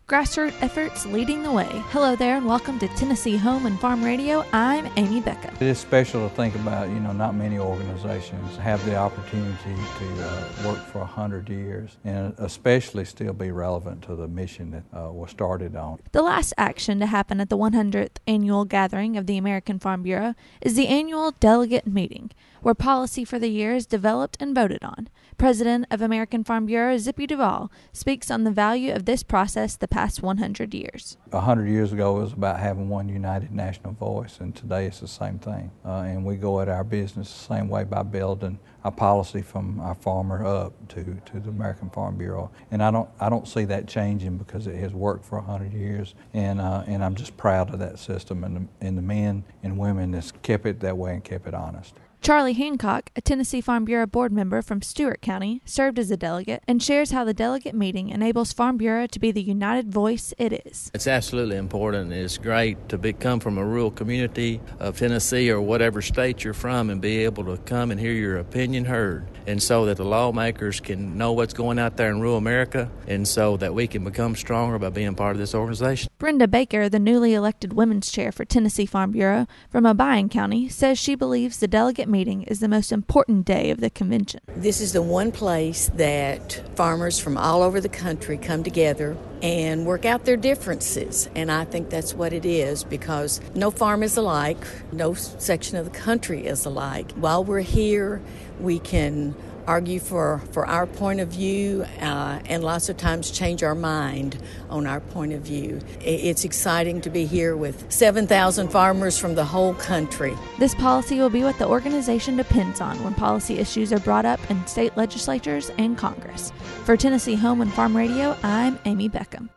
Grassroots efforts leading the way. Hello there and welcome to Tennessee Home and Farm Radio. I'm Amy Beckham. It is special to think about, not many organizations have the opportunity to work for 100 years and especially still be relevant to the mission that was started on. The last action to happen at the 100th annual gathering of the American Farm Bureau is the annual delegate meeting, where policy for the year is developed and voted on. President of American Farm Bureau, Zippy Duvall, speaks on the value of this process the past 100 years. 100 years ago it was about having one united national voice, and today it's the same thing. And we go at our business the same way by building a policy from our farmer up to the American Farm Bureau. And I don't see that changing because it has worked for 100 years, and I'm just proud of that system and the men and women that's kept it that way and kept it honest. Charlie Hancock, a Tennessee Farm Bureau board member from Stewart County, served as a delegate and shares how the delegate meeting enables Farm Bureau to be the united voice it is. It's absolutely important. It's great to come from a rural community of Tennessee or whatever state you're from and be able to come and hear your opinion heard, and so that the lawmakers can know what's going out there in rural America, and so that we can become stronger by being part of this organization. Brenda Baker, the newly elected women's chair for Tennessee Farm Bureau from Obion County, says she believes the delegate meeting is the most important day of the convention. This is the one place that farmers from all over the country come together and work out their differences, and I think that's what it is, because no farm is alike, no section of the country is alike. While we're here, we can argue for our point of view and lots of times change our mind on our point of view. It's exciting to be here with 7,000 farmers from the whole country. This policy will be what the organization depends on when policy issues are brought up in state legislatures and Congress. For Tennessee Home and Farm Radio, I'm Amy Beckham.